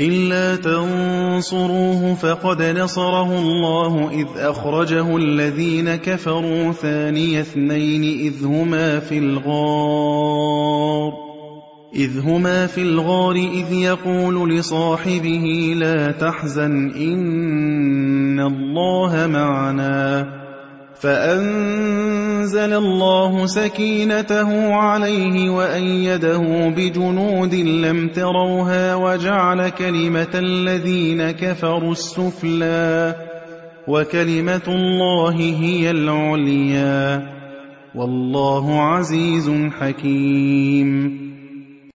إِلَّا تَنصُرُوهُ فَقَدْ نَصَرَهُ اللَّهُ إِذْ أَخْرَجَهُ الَّذِينَ كَفَرُوا ثَانِيَ اثْنَيْنِ إِذْ هُمَا فِي الْغَارِ إِذْ يَقُولُ لِصَاحِبِهِ لَا تَحْزَنْ إِنَّ اللَّهَ مَعَنَا فَأَنزَلَ اللَّهُ سَكِينَتَهُ عَلَيْهِ وَأَيَّدَهُ بِجُنُودٍ لَّمْ تَرَوْهَا وَجَعَلَ كَلِمَةَ الَّذِينَ كَفَرُوا السُّفْلَىٰ وَكَلِمَةُ اللَّهِ هِيَ الْعُلْيَا وَاللَّهُ عَزِيزٌ حَكِيمٌ